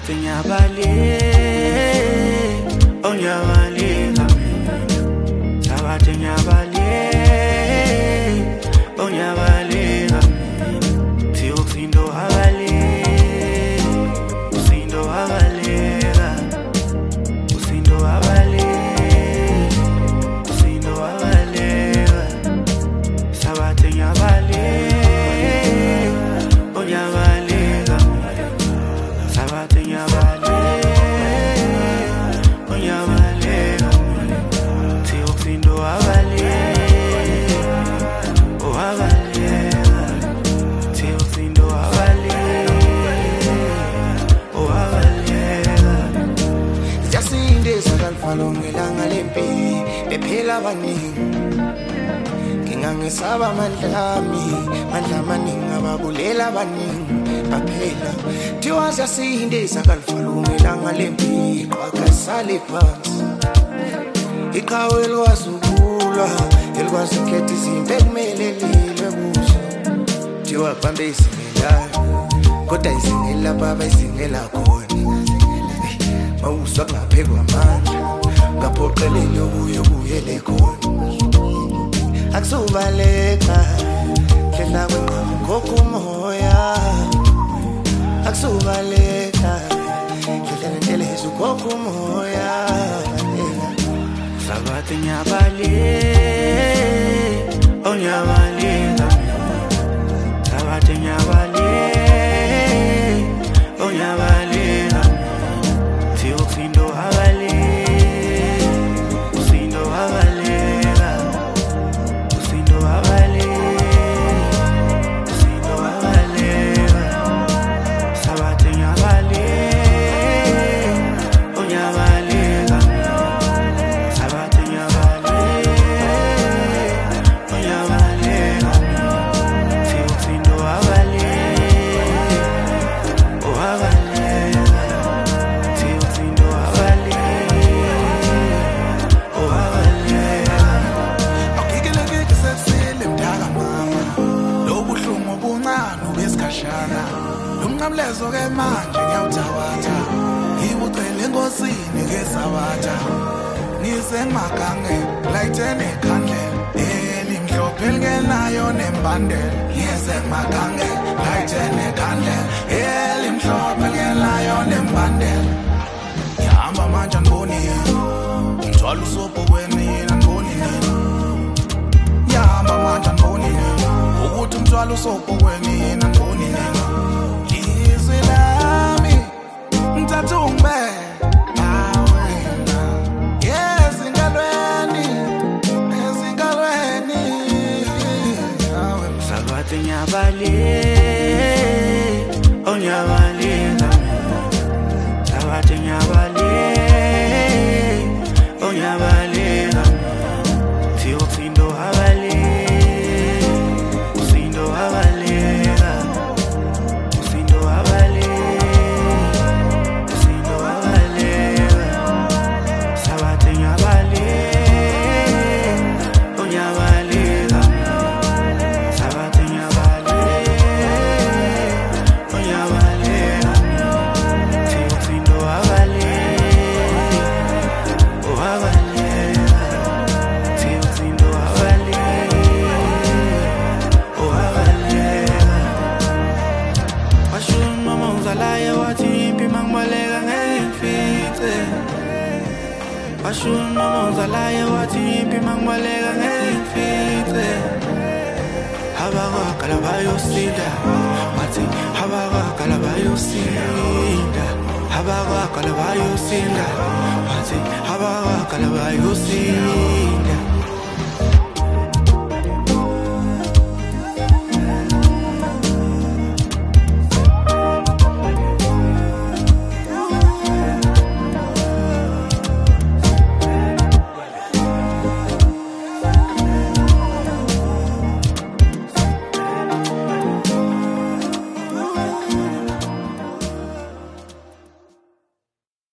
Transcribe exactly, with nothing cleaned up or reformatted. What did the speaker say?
Sabathe nyabale, oh nyabale kami. Sabathe nyabale, oh nyabale kami. Si uksindo habale, uksindo habale, uksindo habale, uksindo habale. Sabathe nyabale, oh nyabale kami. Sabathe nyabale, oh nyabale kami. Si uksindo habale, oh habale. Si uksindo habale, oh habale. Jasinde sakalfalo ngelanga lempi bephela abaningi ngingangisaba mandlami mandla maningi ababulela abaningi baphela thiwa jasinde sakalfalo ngelanga lempi qhaka sale phansi iqhawe elwazukula elwazikhetha izimpi ekumele lilwe kuzo thiwa bambe isingelayo kodwa isingela baba isingela khona mawuzwa kungaphekwa amandla ngaphoqelele kuyo kuyele khona akusubaleka hlela kwenqama ngokho umoya akusubaleka hlela nentelezo ngokho umoya Sabathe nyabale, oh nyabale kami. Sabathe nyabale, oh nyabale kami. Si uksindo habale, uksindo habale, uksindo habale, uksindo habale. Sabathe nyabale, oh nyabale kami. Sabathe nyabale, oh nyabale kami. Si uksindo habale, oh habale. Si uksindo habale, oh habale. Akikeleke sesele mdala mama lobuhlungu obuncane ubesikhashana lumnqamlezo ke manje ngiyawuthabatha ngibucele enkosini ke sabatha ngisemagange layithene khandle elimhlophe lingenayo nembandela ngisemagange layithene khandle elimhlophe lingenayo nembandela ngihamba manje andibonile ngithwala usobho kwenina andibonile ngihamba manje andibonile ukuthi umthwalo usobho kwenina andibonile izwi lami ngithatha ungibeke awena ezingalweni ezingalweni awena Sabathe nyabale, oh nyabale kami. Sabathe nyabale, oh nyabale kami. Si uksindo habale, uksindo habale, uksindo habale, uksindo habale. Sabathe nyabale, oh nyabale kami. Sabathe nyabale, oh nyabale kami. Si uksindo habale, oh habale. Si uksindo habale, oh habale. Washun mama uzalaye wathi impi mangibaleka ngengifithe. Washun mama uzalaye wathi impi mangibaleka ngengifithe. Habakala bayosinda, wathi habakala bayosinda. Habakala bayosinda, wathi habakala bayosinda.